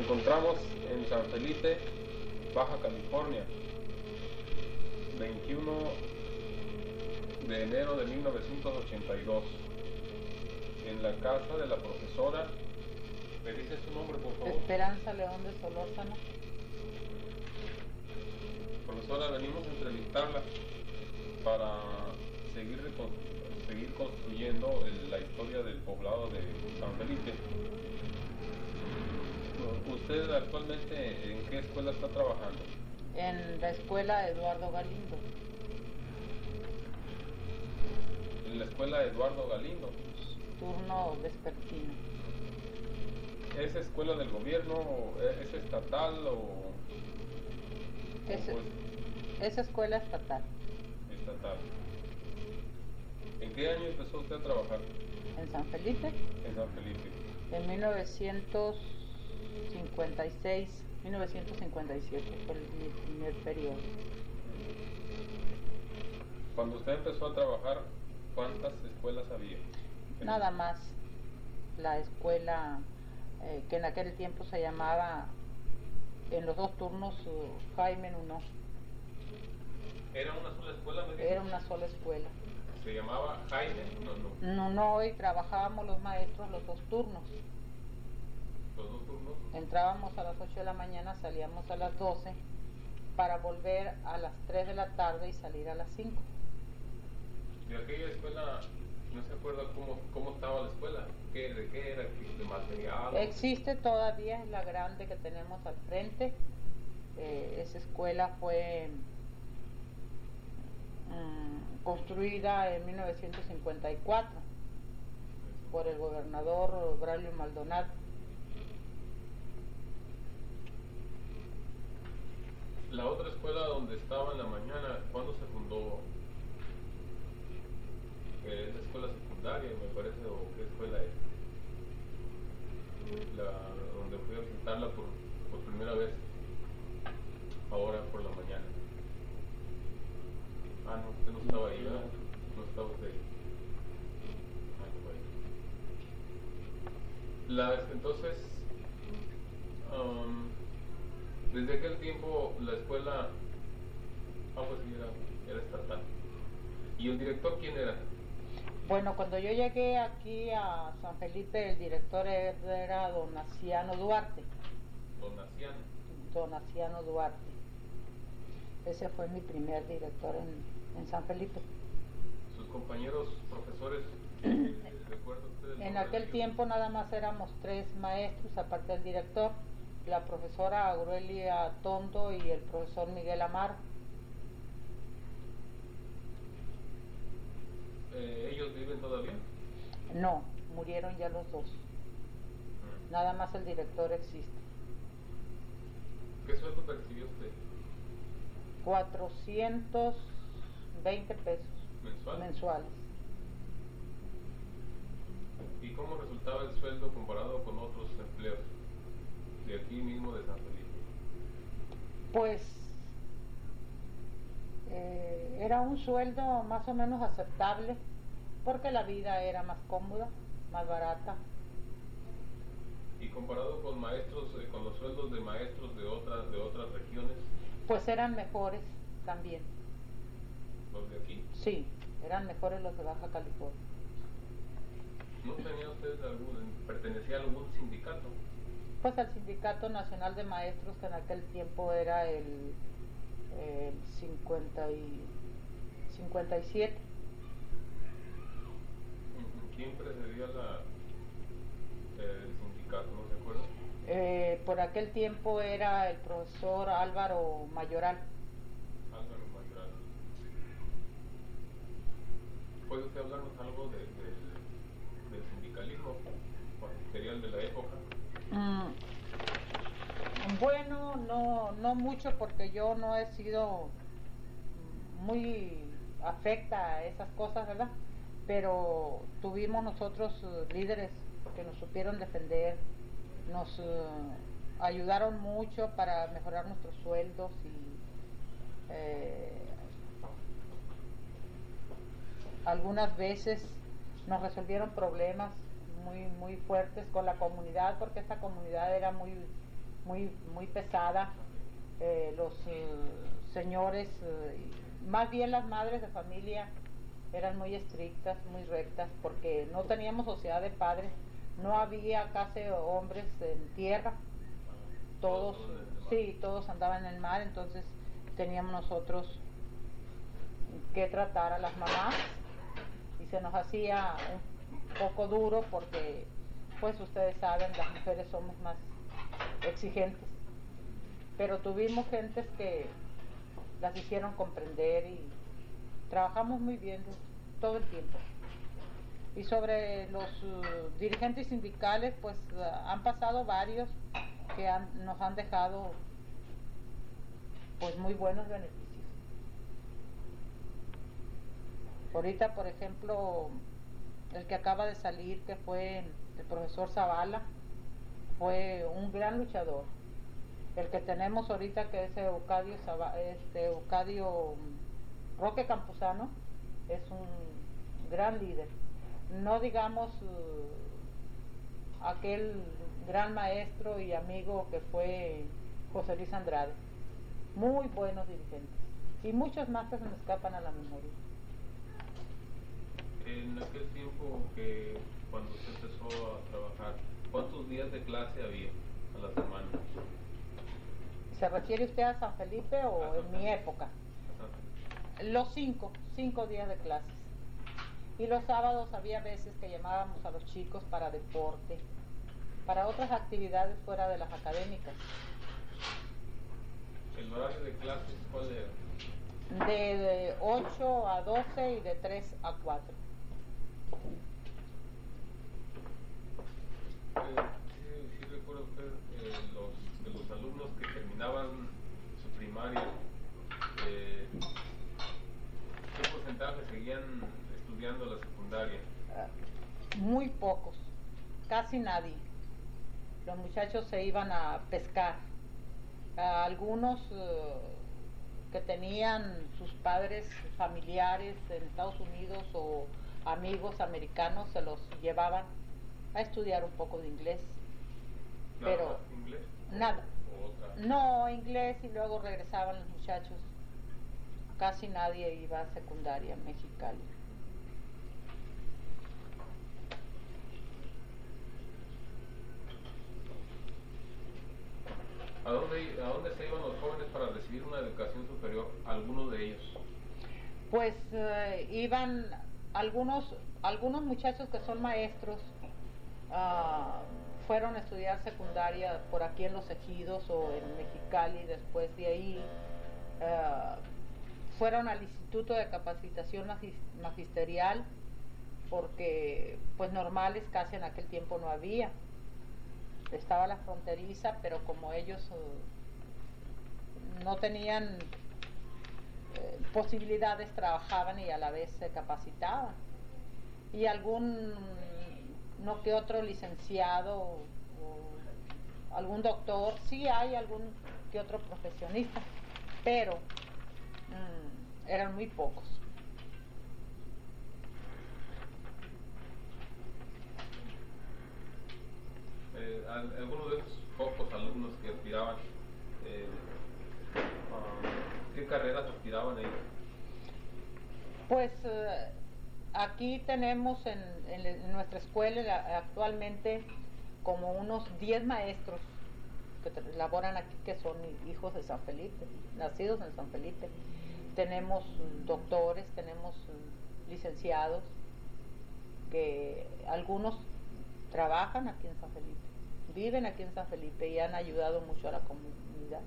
encontramos en San Felipe, Baja California, 21 de enero de 1982, en la casa de la profesora. ¿Me dice su nombre, por favor? Esperanza León de Solórzano. Profesora, venimos a entrevistarla para seguir construyendo la historia del poblado de San Felipe. ¿Usted actualmente en qué escuela está trabajando? En la escuela Eduardo Galindo. En la escuela Eduardo Galindo. Turno vespertino. ¿Es escuela del gobierno? ¿Es estatal o...? Es escuela estatal. Estatal. ¿En qué año empezó usted a trabajar? ¿En San Felipe? En San Felipe. En 1957 fue mi primer periodo. Cuando usted empezó a trabajar, ¿cuántas escuelas había? Nada más la escuela que en aquel tiempo se llamaba, en los dos turnos, Jaime Nuno. ¿Era una sola escuela? Era una sola escuela. ¿Se llamaba Jaime Nuno? No, y trabajábamos los maestros los dos turnos. ¿Los dos turnos? Entrábamos a las 8 de la mañana, salíamos a las 12 para volver a las 3 de la tarde y salir a las 5. ¿De aquella escuela no se acuerda cómo estaba la escuela? ¿De qué era? ¿De material? Existe todavía, es la grande que tenemos al frente. Esa escuela fue construida en 1954 por el gobernador Braulio Maldonado. La otra escuela donde estaba en la mañana, ¿cuándo se fundó? ¿Es la escuela secundaria, me parece, o qué escuela es? Donde fui a visitarla por primera vez, ahora por la mañana. Ah, no, usted no estaba ahí, ¿verdad? No estaba usted ahí. Entonces, desde aquel tiempo la escuela, pues sí, era estatal. ¿Y el director quién era? Bueno, cuando yo llegué aquí a San Felipe, el director era don Naciano Duarte. ¿Don Naciano? Don Naciano Duarte. Ese fue mi primer director en San Felipe. ¿Sus compañeros profesores, recuerda usted? En aquel tiempo nada más éramos 3 maestros, aparte del director, la profesora Aurelia Tondo y el profesor Miguel Amaro. ¿Ellos viven todavía? No, murieron ya los dos. Nada más el director existe. ¿Qué sueldo percibió usted? 420 pesos mensuales. ¿Y cómo resultaba el sueldo comparado con otros empleos de aquí mismo de San Felipe? Pues era un sueldo más o menos aceptable porque la vida era más cómoda, más barata. ¿Y comparado con maestros, con los sueldos de maestros de otras regiones? Pues eran mejores también. ¿Los de aquí? Sí, eran mejores los de Baja California. ¿No tenía usted pertenecía a algún sindicato? Pues al Sindicato Nacional de Maestros, que en aquel tiempo era el 57. ¿Quién precedía el sindicato, no se acuerda? Por aquel tiempo era el profesor Álvaro Mayoral. Álvaro Mayoral. ¿Puede usted hablarnos algo del sindicalismo material de la época? Bueno, no mucho, porque yo no he sido muy afecta a esas cosas, ¿verdad? Pero tuvimos nosotros líderes que nos supieron defender, nos ayudaron mucho para mejorar nuestros sueldos y algunas veces nos resolvieron problemas muy fuertes con la comunidad, porque esta comunidad era muy muy pesada. Los señores, más bien las madres de familia, eran muy estrictas, muy rectas, porque no teníamos sociedad de padres, no había casi hombres en tierra, todos, sí, todos andaban en el mar, entonces teníamos nosotros que tratar a las mamás y se nos hacía un poco duro porque, pues ustedes saben, las mujeres somos más exigentes, pero tuvimos gentes que las hicieron comprender y trabajamos muy bien todo el tiempo. Y sobre los dirigentes sindicales, pues han pasado varios que nos han dejado pues muy buenos beneficios. Ahorita, por ejemplo, el que acaba de salir, que fue el profesor Zavala, fue un gran luchador. El que tenemos ahorita, que es Eucadio Roque Campuzano, es un gran líder. No digamos aquel gran maestro y amigo que fue José Luis Andrade. Muy buenos dirigentes. Y muchos más que se me escapan a la memoria. En aquel tiempo que cuando usted empezó a trabajar, ¿cuántos días de clase había a la semana? ¿Se refiere usted a San Felipe o en mi época? Los 5 días de clases. Y los sábados había veces que llamábamos a los chicos para deporte, para otras actividades fuera de las académicas. ¿El horario de clases cuál era? De 8 a 12 y de 3 a 4. Sí recuerdo usted de los alumnos que terminaban su primaria, ¿qué porcentaje seguían estudiando la secundaria? Muy pocos, casi nadie. Los muchachos se iban a pescar. Algunos que tenían sus padres familiares en Estados Unidos o amigos americanos se los llevaban a estudiar un poco de inglés. Pero ¿Inglés? nada. No, inglés, y luego regresaban los muchachos. Casi nadie iba a secundaria en Mexicali. ¿A dónde se iban los jóvenes para recibir una educación superior? Algunos de ellos. Pues iban algunos muchachos que son maestros, fueron a estudiar secundaria por aquí en Los Ejidos o en Mexicali. Después de ahí fueron al Instituto de Capacitación Magisterial, porque pues normales casi en aquel tiempo no había. Estaba la fronteriza, pero como ellos no tenían posibilidades, trabajaban y a la vez se capacitaban. Y no que otro licenciado o algún doctor, sí hay algún que otro profesionista, pero eran muy pocos. Algunos de esos pocos alumnos que aspiraban, ¿qué carreras aspiraban ellos? Pues aquí tenemos en nuestra escuela actualmente como unos 10 maestros que laboran aquí, que son hijos de San Felipe, nacidos en San Felipe. Tenemos doctores, tenemos licenciados, que algunos trabajan aquí en San Felipe, viven aquí en San Felipe y han ayudado mucho a la comunidad.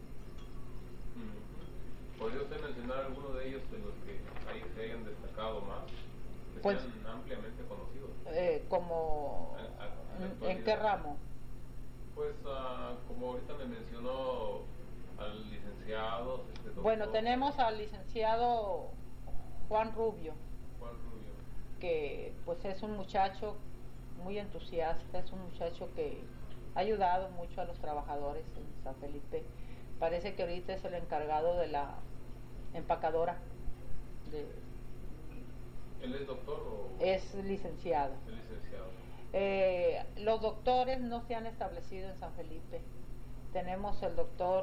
¿Podría usted mencionar alguno de ellos de los que ahí se hayan destacado más, que pues, sean ampliamente conocidos? Como ¿en qué ramo? Pues como ahorita me mencionó al licenciado. Bueno, tenemos al licenciado Juan Rubio, que pues es un muchacho muy entusiasta, es un muchacho que ha ayudado mucho a los trabajadores en San Felipe. Parece que ahorita es el encargado de la empacadora. ¿Él es doctor o...? Es licenciado. Es licenciado. Los doctores no se han establecido en San Felipe. tenemos el doctor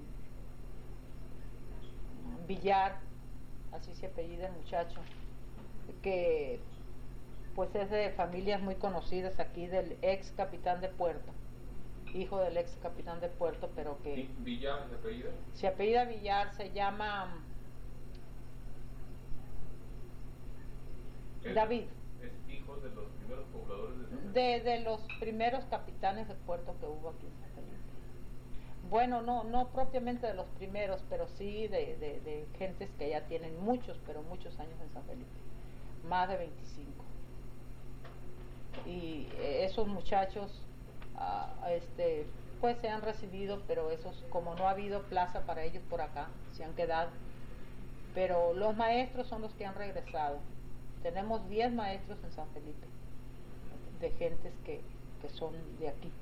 Villar, así se apellida el muchacho, que pues es de familias muy conocidas aquí, del ex capitán de puerto, hijo del ex capitán de puerto, pero que... ¿Villar se apellida? Se apellida Villar, se llama David. ¿Es hijo de los primeros pobladores de San Felipe? De los primeros capitanes de puerto que hubo aquí en San Felipe. Bueno, no propiamente de los primeros, pero sí de gentes que ya tienen muchos, pero muchos años en San Felipe, más de 25. Y esos muchachos, pues se han recibido, pero esos, como no ha habido plaza para ellos por acá, se han quedado. Pero los maestros son los que han regresado. Tenemos 10 maestros en San Felipe, de gentes que son de aquí.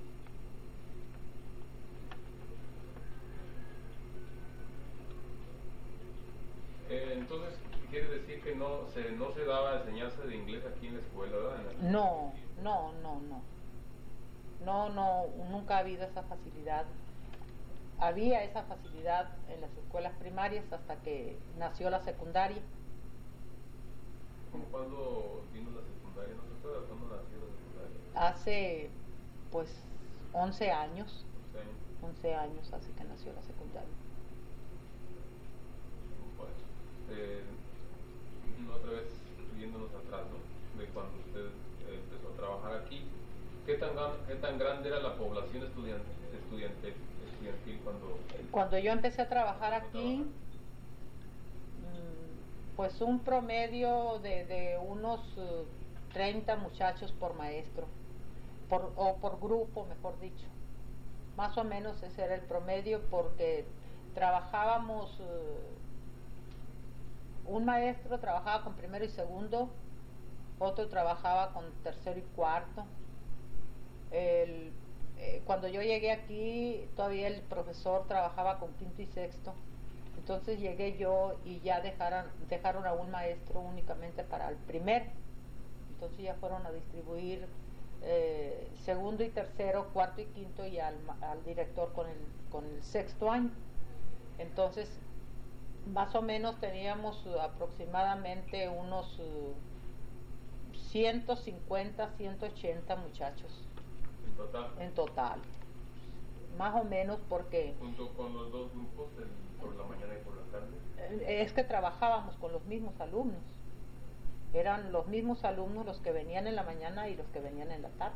Entonces, quiere decir que no se daba enseñanza de inglés aquí en la escuela, ¿verdad? No, nunca ha habido esa facilidad. Había esa facilidad en las escuelas primarias hasta que nació la secundaria. ¿Cómo cuándo vino la secundaria? ¿No se acuerda cuándo nació la secundaria? Hace, pues, 11 años. 11 años. 11 años hace que nació la secundaria. Otra vez viéndonos atrás, ¿no? De cuando usted empezó a trabajar aquí, ¿qué tan grande era la población estudiantil cuando yo empecé a trabajar aquí? Pues un promedio de unos 30 muchachos por maestro, o por grupo, mejor dicho. Más o menos ese era el promedio, porque trabajábamos... un maestro trabajaba con primero y segundo, otro trabajaba con tercero y cuarto. Cuando yo llegué aquí, todavía el profesor trabajaba con quinto y sexto. Entonces llegué yo y ya dejaron a un maestro únicamente para el primer. Entonces ya fueron a distribuir segundo y tercero, cuarto y quinto, y al director con el sexto año. Entonces, más o menos teníamos aproximadamente unos 150, 180 muchachos. En total. Más o menos, porque... ¿Junto con los dos grupos, por la mañana y por la tarde? Es que trabajábamos con los mismos alumnos. Eran los mismos alumnos los que venían en la mañana y los que venían en la tarde.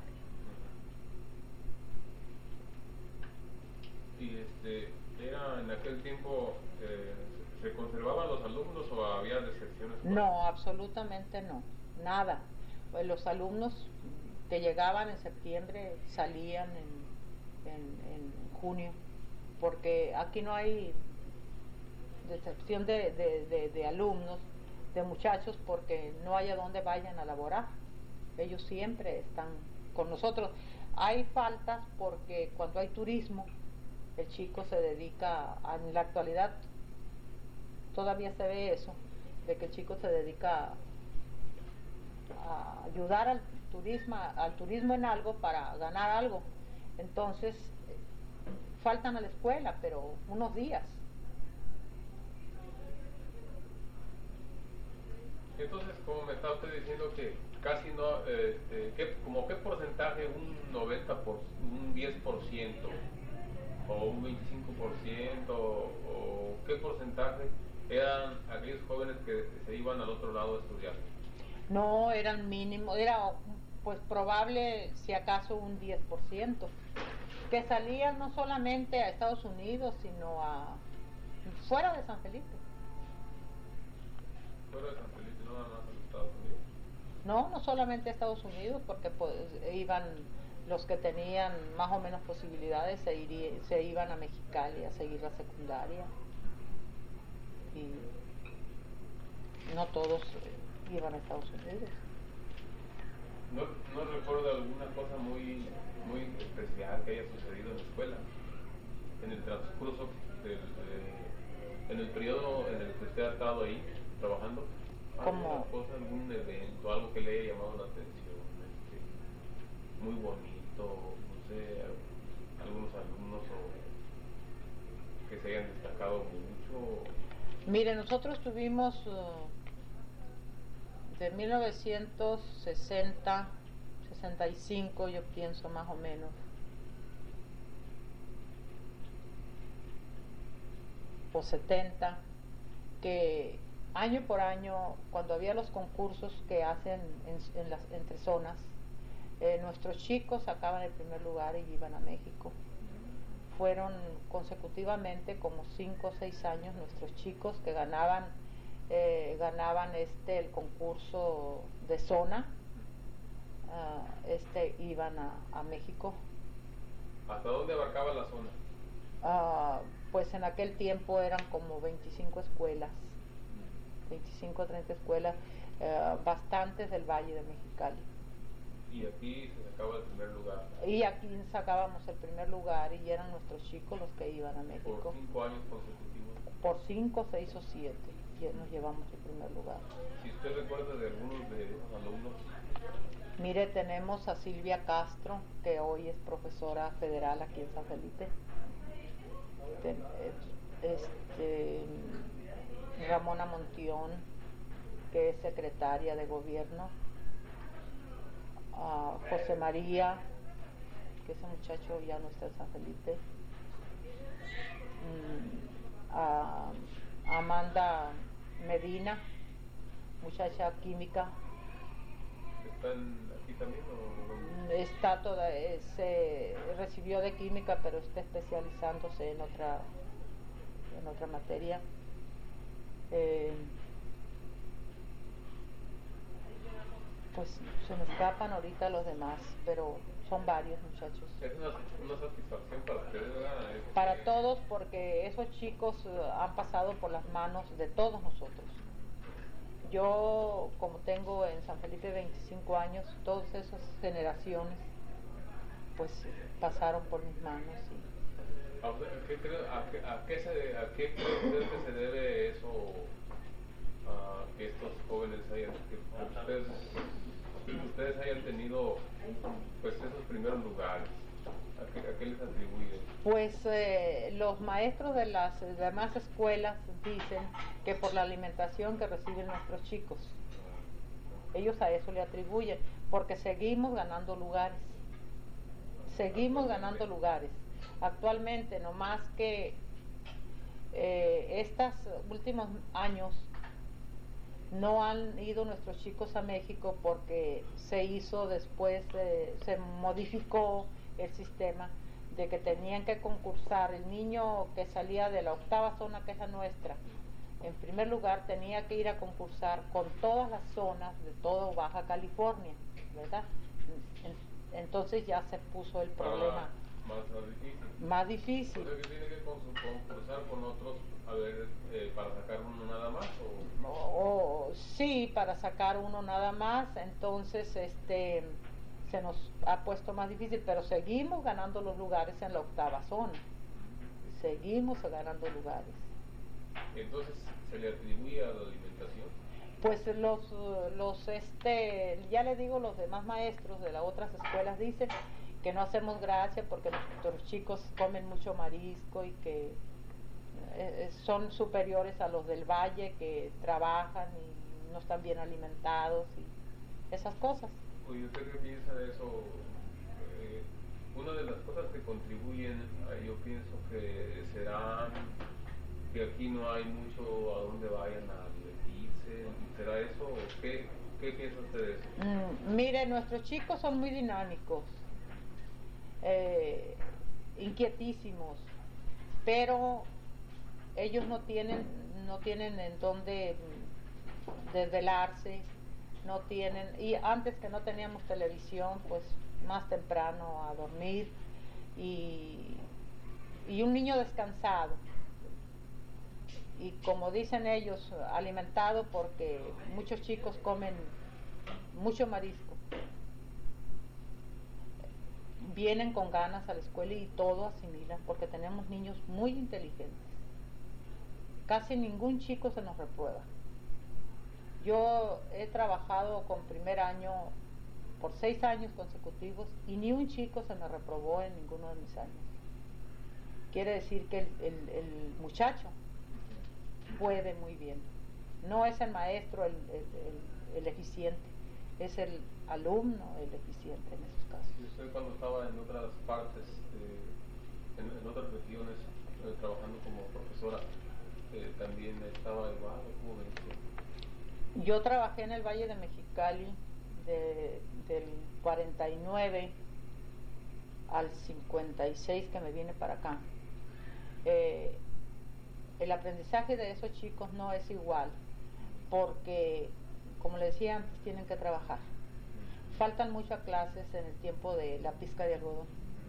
Y era en aquel tiempo... ¿se conservaban los alumnos o había deserciones? No, absolutamente no, nada. Pues los alumnos que llegaban en septiembre salían en junio, porque aquí no hay deserción de alumnos, de muchachos, porque no hay a dónde vayan a laborar. Ellos siempre están con nosotros. Hay faltas porque cuando hay turismo, el chico se dedica, en la actualidad, todavía se ve eso, de que el chico se dedica a ayudar al turismo en algo para ganar algo. Entonces, faltan a la escuela, pero unos días. Entonces, como me está usted diciendo que casi no, como qué porcentaje, un 10%, o un 25%, o qué porcentaje eran aquellos jóvenes que se iban al otro lado a estudiar? No, eran mínimo, era pues probable, si acaso, un 10%, que salían no solamente a Estados Unidos, sino fuera de San Felipe. ¿Fuera de San Felipe, no nada más a los Estados Unidos? No solamente a Estados Unidos, porque pues iban los que tenían más o menos posibilidades, se iban a Mexicali a seguir la secundaria. Y no todos iban a Estados Unidos. ¿No recuerdo alguna cosa muy especial que haya sucedido en la escuela? En el transcurso en el periodo en el que usted ha estado ahí trabajando, ¿alguna cosa, algún evento, algo que le haya llamado la atención? Muy bonito, no sé, algunos alumnos o que se hayan destacado mucho? Mire, nosotros tuvimos de 1960, 65, yo pienso más o menos, o 70, que año por año, cuando había los concursos que hacen entre zonas, nuestros chicos sacaban el primer lugar y iban a México. Fueron consecutivamente como 5 o 6 años nuestros chicos que ganaban el concurso de zona, iban a México. ¿Hasta dónde abarcaba la zona? Pues en aquel tiempo eran como 25 escuelas, 25 o 30 escuelas, bastantes del Valle de Mexicali. Y aquí se sacaba el primer lugar. Y aquí sacábamos el primer lugar y eran nuestros chicos los que iban a México. ¿Por 5 años consecutivos? Por 5, 6 o 7 nos llevamos el primer lugar. Si usted recuerda de algunos de esos alumnos. Mire, tenemos a Silvia Castro, que hoy es profesora federal aquí en San Felipe. Ramona Montión, que es secretaria de gobierno. José María, que ese muchacho ya no está en San Felipe. Amanda Medina, muchacha química. ¿Están aquí también o...? Está se recibió de química, pero está especializándose en otra materia. Pues se me escapan ahorita los demás, pero son varios muchachos. Es una satisfacción para ustedes, ¿verdad? Para todos, porque esos chicos han pasado por las manos de todos nosotros. Yo, como tengo en San Felipe 25 años, todas esas generaciones pues pasaron por mis manos. ¿A qué cree usted que se debe eso, a que estos jóvenes que ustedes hayan tenido pues esos primeros lugares? ¿A qué les atribuyen? Pues los maestros de las demás escuelas dicen que por la alimentación que reciben nuestros chicos. Ellos a eso le atribuyen, porque seguimos ganando lugares. Seguimos ganando lugares. Actualmente, no más que estos últimos años no han ido nuestros chicos a México porque se hizo después, se modificó el sistema de que tenían que concursar. El niño que salía de la octava zona, que es la nuestra, en primer lugar tenía que ir a concursar con todas las zonas de todo Baja California, ¿verdad? Entonces ya se puso el problema más difícil. O sea, que tiene que concursar con otros para sacar uno nada más, sí, para sacar uno nada más. Entonces se nos ha puesto más difícil, pero seguimos ganando los lugares en la octava zona. Seguimos ganando lugares. Entonces, ¿se le atribuye a la alimentación? Pues ya le digo, los demás maestros de las otras escuelas dicen que no hacemos gracia porque nuestros chicos comen mucho marisco y que son superiores a los del valle, que trabajan y no están bien alimentados y esas cosas. Oye, ¿usted qué piensa de eso? Una de las cosas que contribuyen, yo pienso que será que aquí no hay mucho a dónde vayan a divertirse. ¿Será eso? ¿Qué piensa usted de eso? Mire, nuestros chicos son muy dinámicos, inquietísimos, pero ellos no tienen en dónde desvelarse, no tienen, y antes que no teníamos televisión, pues más temprano a dormir, y un niño descansado, y como dicen ellos, alimentado, porque muchos chicos comen mucho marisco, vienen con ganas a la escuela y todo asimilan, porque tenemos niños muy inteligentes. Casi ningún chico se nos reprueba. Yo he trabajado con primer año por 6 años consecutivos y ni un chico se me reprobó en ninguno de mis años. quiere decir que el muchacho puede muy bien. No es el maestro el eficiente, es el alumno el eficiente en esos casos. ¿Y usted cuando estaba en otras partes, en otras regiones, trabajando como profesora, también estaba igual? ¿Cómo me dice? Yo trabajé en el Valle de Mexicali del 49 al 56 que me vine para acá. El aprendizaje de esos chicos no es igual porque, como les decía antes, tienen que trabajar. Faltan muchas clases en el tiempo de la pizca de algodón.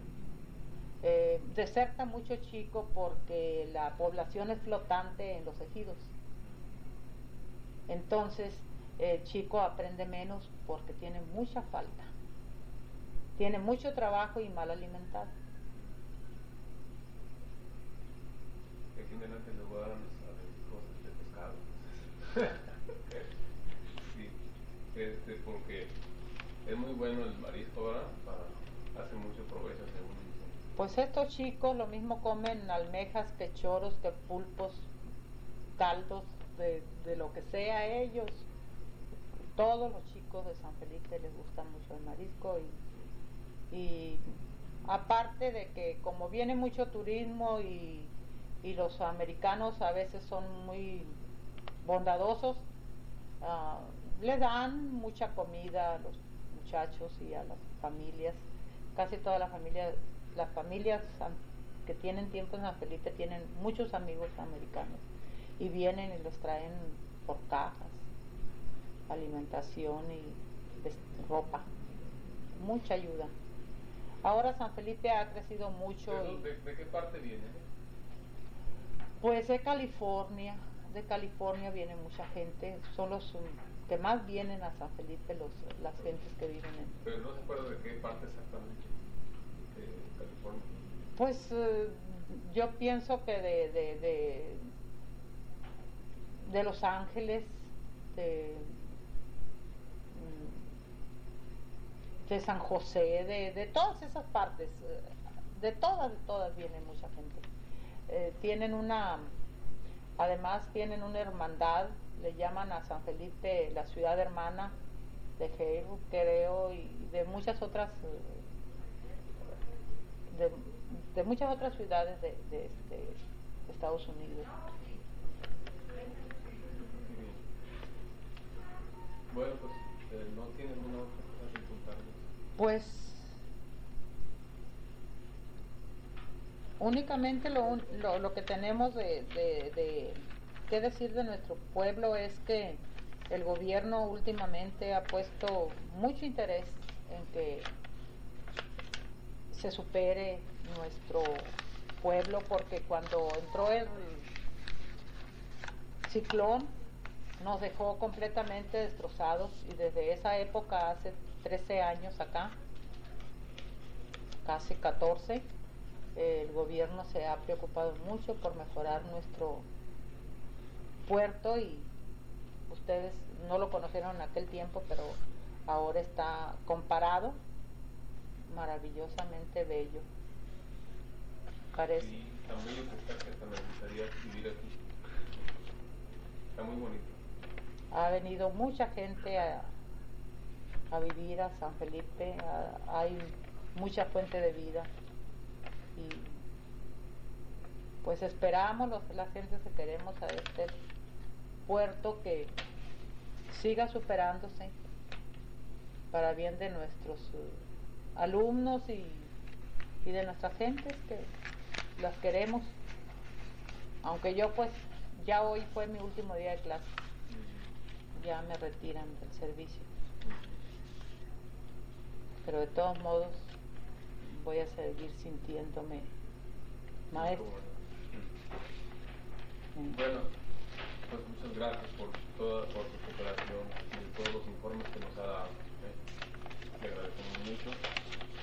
Deserta mucho chico porque la población es flotante en los ejidos. Entonces el chico aprende menos porque tiene mucha falta, tiene mucho trabajo y mal alimentado. Aquí en adelante le voy a dar cosas de pescado. Sí, porque es muy bueno el marisco, ¿verdad? Hace mucho provecho según dicen. Pues estos chicos lo mismo comen almejas que choros, que pulpos, caldos, de lo que sea ellos. Todos los chicos de San Felipe les gusta mucho el marisco y aparte de que como viene mucho turismo y los americanos a veces son muy bondadosos, le dan mucha comida a los muchachos y a las familias. Casi todas las familias que tienen tiempo en San Felipe tienen muchos amigos americanos y vienen y los traen por cajas, alimentación y ropa, mucha ayuda. Ahora San Felipe ha crecido mucho. ¿De qué parte vienen? Pues de California viene mucha gente, son los que más vienen a San Felipe, las gentes que viven en... Pero no se acuerda de qué parte exactamente de California. Pues yo pienso que de Los Ángeles, de San José, de todas esas partes, de todas viene mucha gente. Además tienen una hermandad, le llaman a San Felipe la ciudad hermana de Hayruk, creo, y de muchas otras de muchas otras ciudades de Estados Unidos. Bueno, pues no tiene ninguna otra cosa que contarles. Pues únicamente lo que tenemos que decir de nuestro pueblo es que el gobierno últimamente ha puesto mucho interés en que se supere nuestro pueblo, porque cuando entró el ciclón nos dejó completamente destrozados y desde esa época, hace 13 años acá, casi 14, el gobierno se ha preocupado mucho por mejorar nuestro puerto y ustedes no lo conocieron en aquel tiempo, pero ahora está comparado maravillosamente bello. Parece. Sí, está muy espectacular, hasta me gustaría vivir aquí. Está muy bonito. Ha venido mucha gente a vivir a San Felipe, hay mucha fuente de vida y pues esperamos la gente que queremos a este puerto que siga superándose para bien de nuestros alumnos y de nuestras gentes que las queremos, aunque yo pues ya hoy fue mi último día de clase, ya me retiran del servicio, pero de todos modos voy a seguir sintiéndome maestra. Bueno, pues muchas gracias por su cooperación y todos los informes que nos ha dado. Le agradecemos mucho.